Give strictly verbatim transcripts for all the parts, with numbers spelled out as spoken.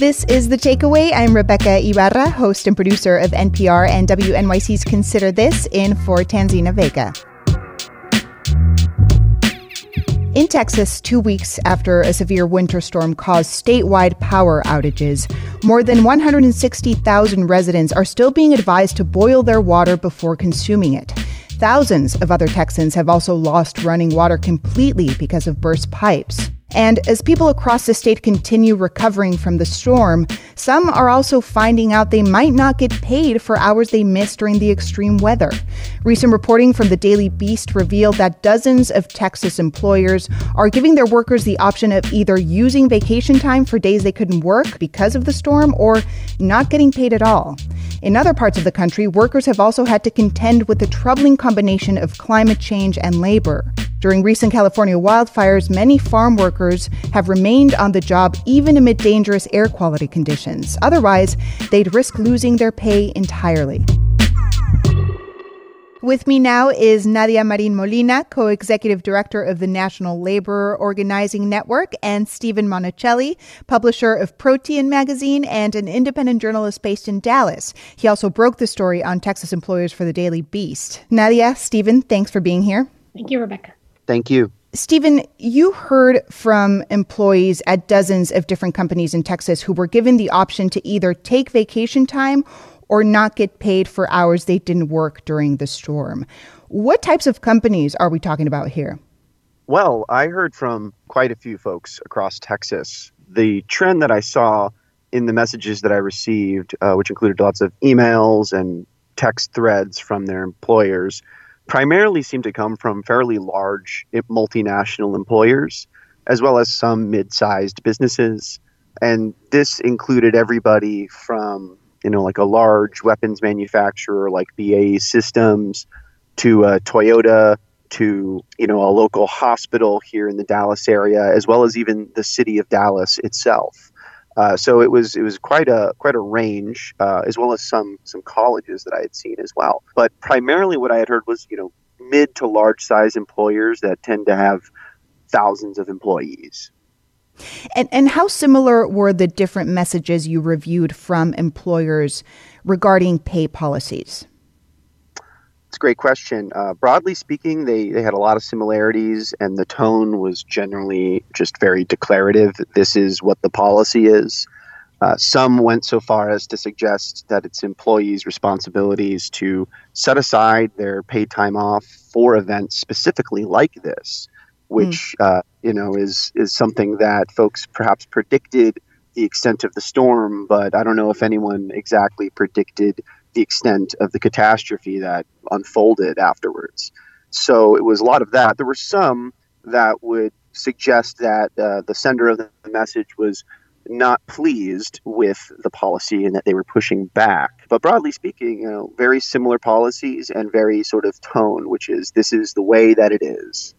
This is The Takeaway. I'm Rebecca Ibarra, host and producer of N P R and W N Y C's Consider This, in for Tanzina Vega. In Texas, two weeks after a severe winter storm caused statewide power outages, more than one hundred sixty thousand residents are still being advised to boil their water before consuming it. Thousands of other Texans have also lost running water completely because of burst pipes. And as people across the state continue recovering from the storm, some are also finding out they might not get paid for hours they missed during the extreme weather. Recent reporting from the Daily Beast revealed that dozens of Texas employers are giving their workers the option of either using vacation time for days they couldn't work because of the storm or not getting paid at all. In other parts of the country, workers have also had to contend with the troubling combination of climate change and labor. During recent California wildfires, many farm workers have remained on the job even amid dangerous air quality conditions. Otherwise, they'd risk losing their pay entirely. With me now is Nadia Marin Molina, co-executive director of the National Labor Organizing Network, and Stephen Monacelli, publisher of Protein magazine and an independent journalist based in Dallas. He also broke the story on Texas employers for the Daily Beast. Nadia, Stephen, thanks for being here. Thank you, Rebecca. Thank you. Stephen, you heard from employees at dozens of different companies in Texas who were given the option to either take vacation time or not get paid for hours they didn't work during the storm. What types of companies are we talking about here? Well, I heard from quite a few folks across Texas. The trend that I saw in the messages that I received, uh, which included lots of emails and text threads from their employers, primarily seemed to come from fairly large multinational employers, as well as some mid-sized businesses. And this included everybody from, you know, like a large weapons manufacturer like B A E Systems to uh, Toyota to, you know, a local hospital here in the Dallas area, as well as even the city of Dallas itself. Uh, so it was it was quite a quite a range, uh, as well as some some colleges that I had seen as well. But primarily, what I had heard was, you know, mid to large size employers that tend to have thousands of employees. And and how similar were the different messages you reviewed from employers regarding pay policies? It's a great question. Uh, broadly speaking, they, they had a lot of similarities, and the tone was generally just very declarative. This is what the policy is. Uh, some went so far as to suggest that it's employees' responsibilities to set aside their paid time off for events specifically like this, which mm. uh, you know is is something that folks perhaps predicted the extent of the storm, but I don't know if anyone exactly predicted the extent of the catastrophe that unfolded afterwards. So it was a lot of that. There were some that would suggest that uh, the sender of the message was not pleased with the policy and that they were pushing back. But broadly speaking, you know, very similar policies and very sort of tone, which is this is the way that it is.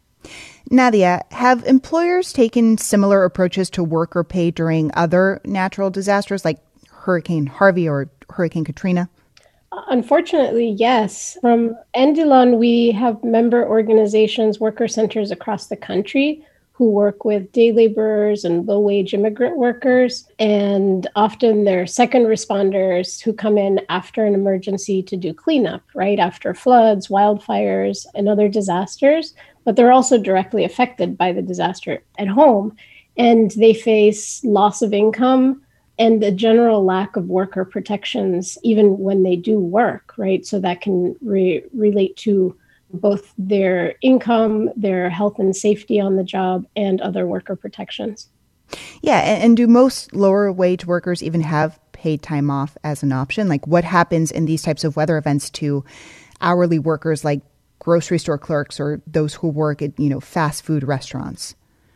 Nadia, have employers taken similar approaches to worker pay during other natural disasters like Hurricane Harvey or Hurricane Katrina? Unfortunately, yes. From N D L O N, we have member organizations, worker centers across the country who work with day laborers and low-wage immigrant workers. And often they're second responders who come in after an emergency to do cleanup, right? After floods, wildfires, and other disasters. But they're also directly affected by the disaster at home. And they face loss of income and a general lack of worker protections, even when they do work, right? So that can re- relate to both their income, their health and safety on the job, and other worker protections. Yeah, and, and do most lower wage workers even have paid time off as an option? Like, what happens in these types of weather events to hourly workers like grocery store clerks or those who work at, you know, fast food restaurants?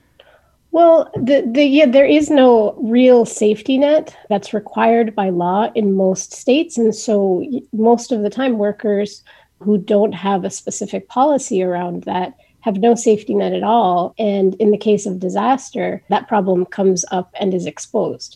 Well, the, the yeah, there is no real safety net that's required by law in most states. And so most of the time, workers who don't have a specific policy around that have no safety net at all. And in the case of disaster, that problem comes up and is exposed.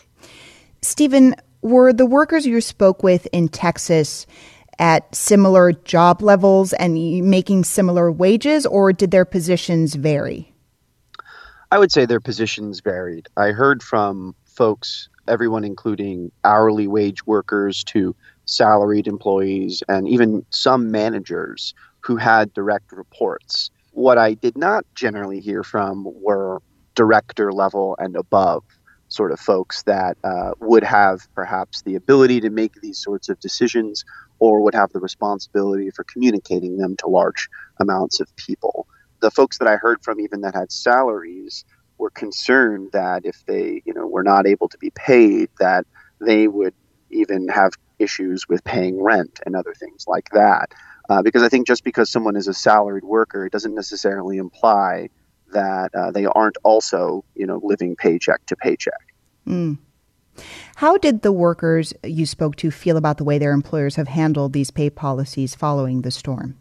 Stephen, were the workers you spoke with in Texas at similar job levels and making similar wages, or did their positions vary? I would say their positions varied. I heard from folks, everyone including hourly wage workers to salaried employees and even some managers who had direct reports. What I did not generally hear from were director level and above sort of folks that uh, would have perhaps the ability to make these sorts of decisions or would have the responsibility for communicating them to large amounts of people. The folks that I heard from, even that had salaries, were concerned that if they, you know, were not able to be paid, that they would even have issues with paying rent and other things like that. Uh, because I think just because someone is a salaried worker, it doesn't necessarily imply that uh, they aren't also, you know, living paycheck to paycheck. Mm. How did the workers you spoke to feel about the way their employers have handled these pay policies following the storm?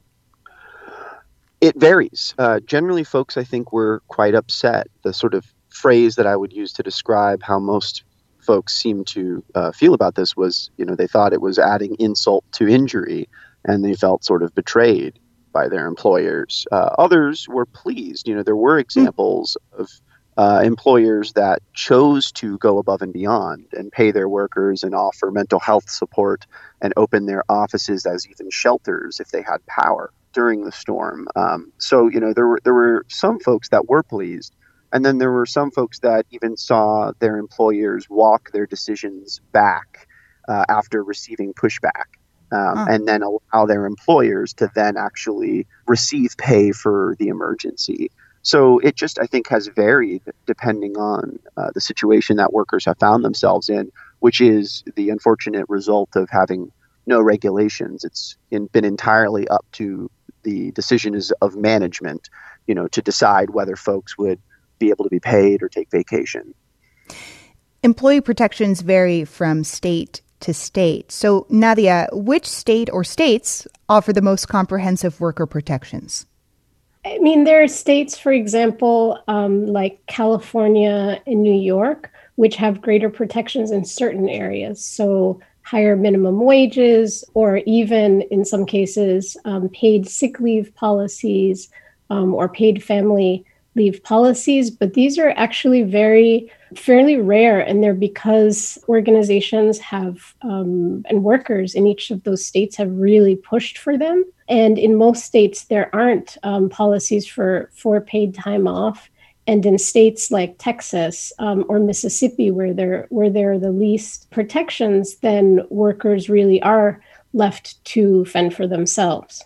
It varies. Uh, generally, folks, I think, were quite upset. The sort of phrase that I would use to describe how most folks seem to uh, feel about this was, you know, they thought it was adding insult to injury, and they felt sort of betrayed by their employers. Uh, others were pleased. You know, there were examples mm. of uh, employers that chose to go above and beyond and pay their workers and offer mental health support and open their offices as even shelters if they had power during the storm. Um, so, you know, there were there were some folks that were pleased. And then there were some folks that even saw their employers walk their decisions back uh, after receiving pushback. Um, huh. And then allow their employers to then actually receive pay for the emergency. So it just, I think, has varied depending on uh, the situation that workers have found themselves in, which is the unfortunate result of having no regulations. It's in, been entirely up to the decisions of management, you know, to decide whether folks would be able to be paid or take vacation. Employee protections vary from state to state. So, Nadia, which state or states offer the most comprehensive worker protections? I mean, there are states, for example, um, like California and New York, which have greater protections in certain areas. So higher minimum wages, or even in some cases, um, paid sick leave policies um, or paid family leave policies. But these are actually very fairly rare, and they're because organizations have um, and workers in each of those states have really pushed for them. And in most states, there aren't um, policies for, for paid time off. And in states like Texas um, or Mississippi, where there where there are the least protections, then workers really are left to fend for themselves.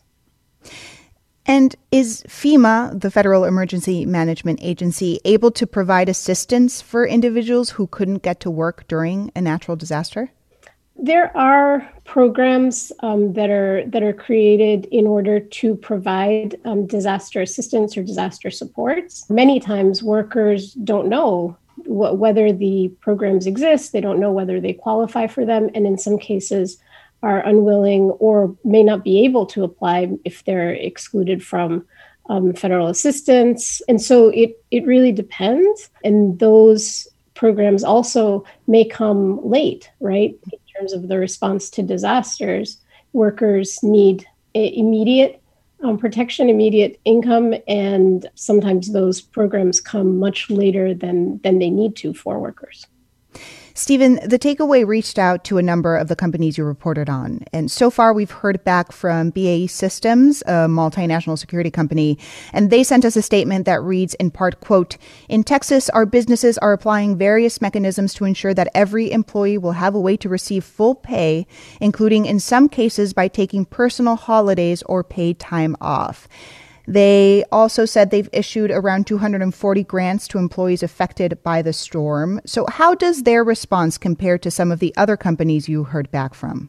And is FEMA, the Federal Emergency Management Agency, able to provide assistance for individuals who couldn't get to work during a natural disaster? There are programs um, that are that are created in order to provide um, disaster assistance or disaster supports. Many times workers don't know wh- whether the programs exist. They don't know whether they qualify for them. And in some cases are unwilling or may not be able to apply if they're excluded from um, federal assistance. And so it it really depends. And those programs also may come late, right? In terms of the response to disasters, workers need immediate um, protection, immediate income, and sometimes those programs come much later than, than they need to for workers. Stephen, the takeaway reached out to a number of the companies you reported on. And so far, we've heard back from B A E Systems, a multinational security company, and they sent us a statement that reads in part, quote, "In Texas, our businesses are applying various mechanisms to ensure that every employee will have a way to receive full pay, including in some cases by taking personal holidays or paid time off." They also said they've issued around two hundred forty grants to employees affected by the storm. So how does their response compare to some of the other companies you heard back from?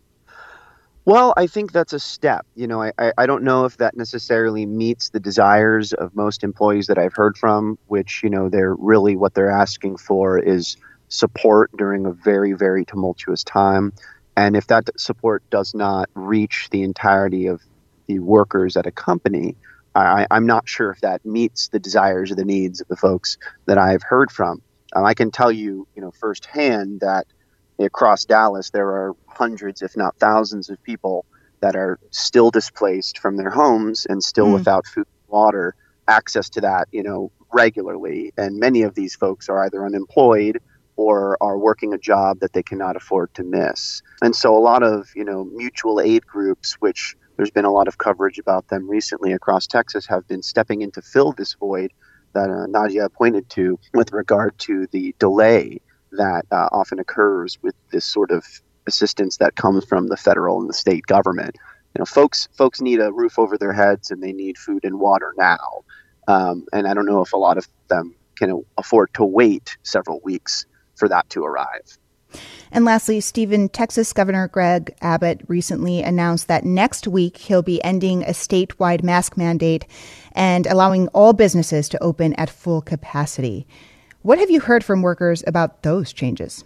Well, I think that's a step. You know, I, I don't know if that necessarily meets the desires of most employees that I've heard from, which, you know, they're really what they're asking for is support during a very, very tumultuous time. And if that support does not reach the entirety of the workers at a company, I, I'm not sure if that meets the desires or the needs of the folks that I've heard from. Um, I can tell you, you know, firsthand that across Dallas, there are hundreds, if not thousands of people that are still displaced from their homes and still mm. without food and water, access to that, you know, regularly. And many of these folks are either unemployed or are working a job that they cannot afford to miss. And so a lot of, you know, mutual aid groups, which there's been a lot of coverage about them recently across Texas, have been stepping in to fill this void that uh, Nadia pointed to with regard to the delay that uh, often occurs with this sort of assistance that comes from the federal and the state government. You know, folks folks need a roof over their heads and they need food and water now. Um, and I don't know if a lot of them can afford to wait several weeks for that to arrive. And lastly, Stephen, Texas Governor Greg Abbott recently announced that next week he'll be ending a statewide mask mandate and allowing all businesses to open at full capacity. What have you heard from workers about those changes?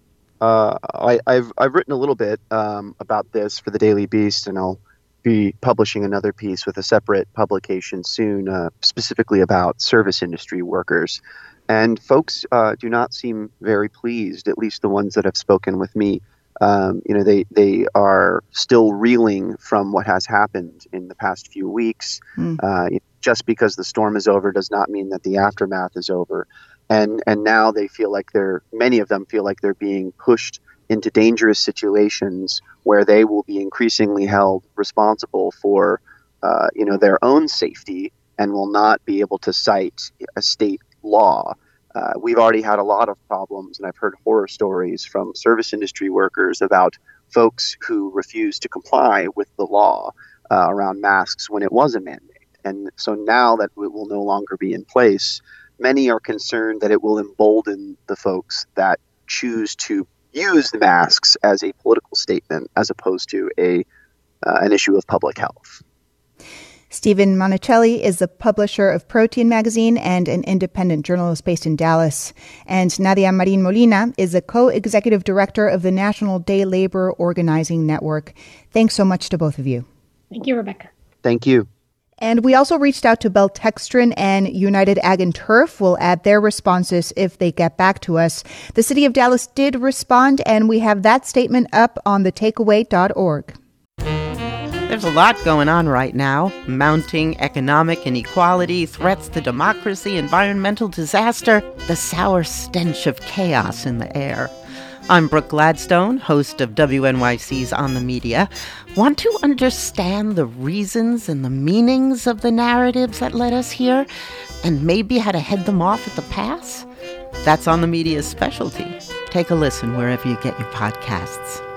Uh, I, I've I've written a little bit um, about this for the Daily Beast, and I'll be publishing another piece with a separate publication soon, uh, specifically about service industry workers. And folks uh, do not seem very pleased, at least the ones that have spoken with me. Um, you know, they, they are still reeling from what has happened in the past few weeks. Mm. Uh, just because the storm is over does not mean that the aftermath is over. And and now they feel like they're, many of them feel like they're being pushed into dangerous situations where they will be increasingly held responsible for, uh, you know, their own safety and will not be able to cite a state law. Uh, we've already had a lot of problems, and I've heard horror stories from service industry workers about folks who refuse to comply with the law uh, around masks when it was a mandate. And so now that it will no longer be in place, many are concerned that it will embolden the folks that choose to use the masks as a political statement as opposed to a uh, an issue of public health. Stephen Monacelli is the publisher of Protein Magazine and an independent journalist based in Dallas. And Nadia Marin Molina is the co-executive director of the National Day Labor Organizing Network. Thanks so much to both of you. Thank you, Rebecca. Thank you. And we also reached out to Beltextrin and United Ag and Turf. We'll add their responses if they get back to us. The city of Dallas did respond, and we have that statement up on the takeaway dot org. There's a lot going on right now. Mounting economic inequality, threats to democracy, environmental disaster, the sour stench of chaos in the air. I'm Brooke Gladstone, host of W N Y C's On the Media. Want to understand the reasons and the meanings of the narratives that led us here, and maybe how to head them off at the pass? That's On the Media's specialty. Take a listen wherever you get your podcasts.